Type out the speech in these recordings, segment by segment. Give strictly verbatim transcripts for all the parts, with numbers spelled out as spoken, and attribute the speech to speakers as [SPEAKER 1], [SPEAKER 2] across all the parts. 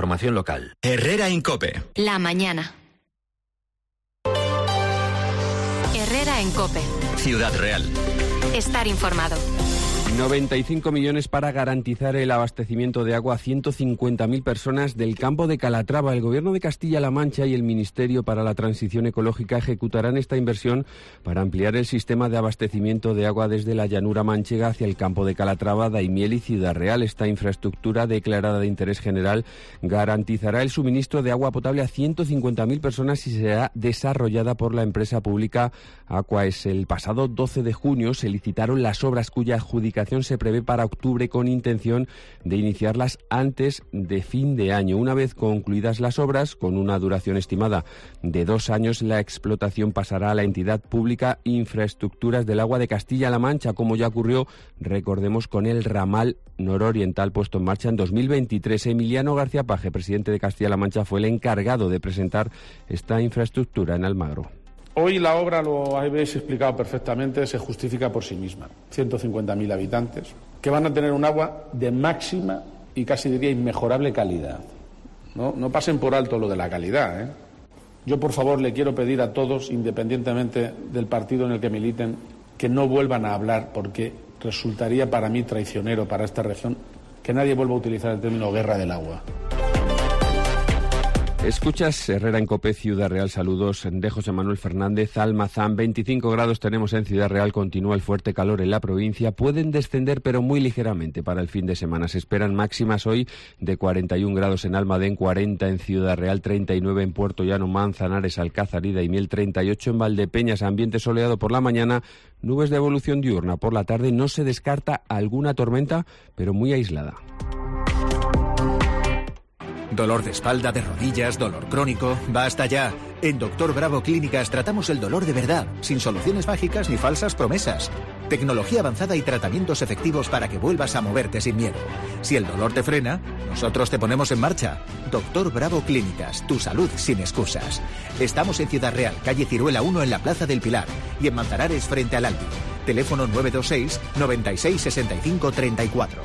[SPEAKER 1] información local.
[SPEAKER 2] Herrera en COPE.
[SPEAKER 3] La mañana. Herrera en COPE.
[SPEAKER 2] Ciudad Real.
[SPEAKER 3] Estar informado.
[SPEAKER 4] noventa y cinco millones para garantizar el abastecimiento de agua a ciento cincuenta mil personas del campo de Calatrava. El Gobierno de Castilla-La Mancha y el Ministerio para la Transición Ecológica ejecutarán esta inversión para ampliar el sistema de abastecimiento de agua desde la llanura manchega hacia el campo de Calatrava, Daimiel y Ciudad Real. Esta infraestructura declarada de interés general garantizará el suministro de agua potable a ciento cincuenta mil personas y será desarrollada por la empresa pública Aquaes. El pasado doce de junio se licitaron las obras cuya adjudicación se prevé para octubre con intención de iniciarlas antes de fin de año. Una vez concluidas las obras, con una duración estimada de dos años, la explotación pasará a la entidad pública Infraestructuras del Agua de Castilla-La Mancha, como ya ocurrió, recordemos, con el ramal nororiental puesto en marcha en dos mil veintitrés. Emiliano García Paje, presidente de Castilla-La Mancha, fue el encargado de presentar esta infraestructura en Almagro.
[SPEAKER 5] Hoy la obra, lo habéis explicado perfectamente, se justifica por sí misma. ciento cincuenta mil habitantes que van a tener un agua de máxima y casi diría inmejorable calidad. No, no pasen por alto lo de la calidad, ¿eh? Yo, por favor, le quiero pedir a todos, independientemente del partido en el que militen, que no vuelvan a hablar, porque resultaría para mí traicionero para esta región que nadie vuelva a utilizar el término guerra del agua.
[SPEAKER 4] Escuchas Herrera en COPE, Ciudad Real. Saludos de José Manuel Fernández Almazán. veinticinco grados tenemos en Ciudad Real. Continúa el fuerte calor en la provincia. Pueden descender, pero muy ligeramente para el fin de semana. Se esperan máximas hoy de cuarenta y un grados en Almadén, cuarenta en Ciudad Real, treinta y nueve en Puerto Llano, Manzanares, Alcázar y Daimiel, treinta y ocho en Valdepeñas. Ambiente soleado por la mañana, nubes de evolución diurna por la tarde. No se descarta alguna tormenta, pero muy aislada.
[SPEAKER 6] Dolor de espalda, de rodillas, dolor crónico. ¡Basta ya! En Doctor Bravo Clínicas tratamos el dolor de verdad, sin soluciones mágicas ni falsas promesas. Tecnología avanzada y tratamientos efectivos para que vuelvas a moverte sin miedo. Si el dolor te frena, nosotros te ponemos en marcha. Doctor Bravo Clínicas, tu salud sin excusas. Estamos en Ciudad Real, calle Ciruela uno en la Plaza del Pilar y en Manzanares frente al Albi. Teléfono nueve dos seis, noventa y seis, sesenta y cinco, treinta y cuatro.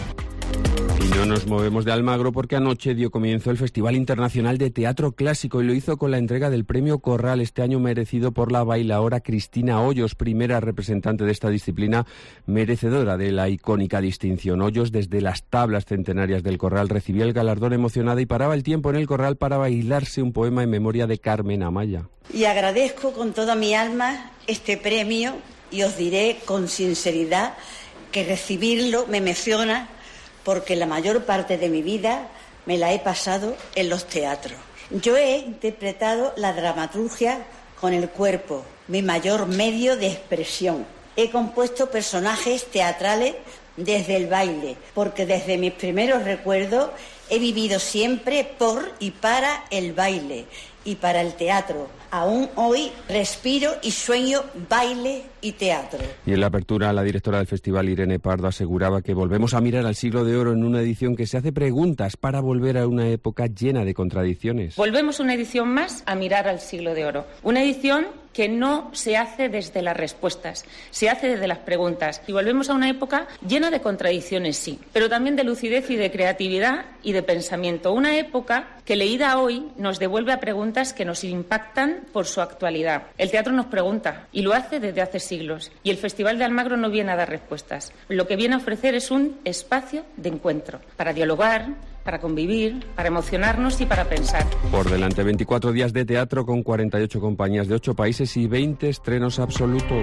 [SPEAKER 4] Y no nos movemos de Almagro porque anoche dio comienzo el Festival Internacional de Teatro Clásico y lo hizo con la entrega del Premio Corral, este año merecido por la bailaora Cristina Hoyos, primera representante de esta disciplina, merecedora de la icónica distinción. Hoyos, desde las tablas centenarias del Corral, recibía el galardón emocionada y paraba el tiempo en el Corral para bailarse un poema en memoria de Carmen Amaya.
[SPEAKER 7] Y agradezco con toda mi alma este premio y os diré con sinceridad que recibirlo me emociona, porque la mayor parte de mi vida me la he pasado en los teatros. Yo he interpretado la dramaturgia con el cuerpo, mi mayor medio de expresión. He compuesto personajes teatrales desde el baile, porque desde mis primeros recuerdos he vivido siempre por y para el baile y para el teatro. Aún hoy respiro y sueño baile y teatro.
[SPEAKER 4] Y en la apertura, la directora del festival, Irene Pardo, aseguraba que volvemos a mirar al siglo de oro en una edición que se hace preguntas para volver a una época llena de contradicciones.
[SPEAKER 8] Volvemos una edición más a mirar al siglo de oro. Una edición que no se hace desde las respuestas, se hace desde las preguntas. Y volvemos a una época llena de contradicciones, sí, pero también de lucidez y de creatividad y de pensamiento. Una época que, leída hoy, nos devuelve a preguntas que nos impactan por su actualidad. El teatro nos pregunta, y lo hace desde hace siglos. Y el Festival de Almagro no viene a dar respuestas. Lo que viene a ofrecer es un espacio de encuentro, para dialogar, para convivir, para emocionarnos y para pensar.
[SPEAKER 4] Por delante, veinticuatro días de teatro con cuarenta y ocho compañías de ocho países y veinte estrenos absolutos.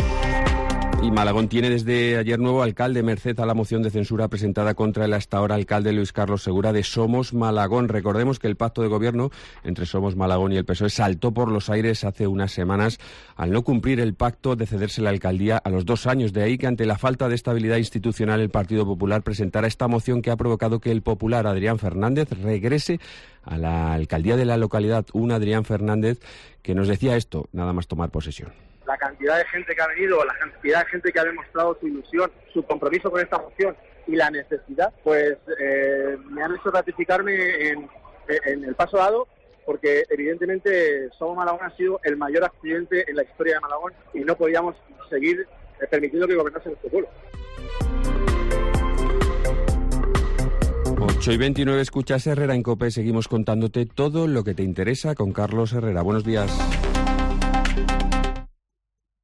[SPEAKER 4] Y Malagón tiene desde ayer nuevo alcalde, merced a la moción de censura presentada contra el hasta ahora alcalde Luis Carlos Segura de Somos Malagón. Recordemos que el pacto de gobierno entre Somos Malagón y el P S O E saltó por los aires hace unas semanas al no cumplir el pacto de cederse la alcaldía a los dos años. De ahí que, ante la falta de estabilidad institucional, el Partido Popular presentara esta moción que ha provocado que el popular Adrián Fernández regrese a la alcaldía de la localidad. Un Adrián Fernández que nos decía esto, nada más tomar posesión.
[SPEAKER 9] La cantidad de gente que ha venido, la cantidad de gente que ha demostrado su ilusión, su compromiso con esta moción y la necesidad, pues eh, me han hecho ratificarme en, en el paso dado, porque evidentemente Somos Malagón ha sido el mayor accidente en la historia de Malagón y no podíamos seguir eh, permitiendo que gobernase nuestro pueblo.
[SPEAKER 4] ocho y veintinueve, escuchas Herrera en COPE. Seguimos contándote todo lo que te interesa con Carlos Herrera. Buenos días.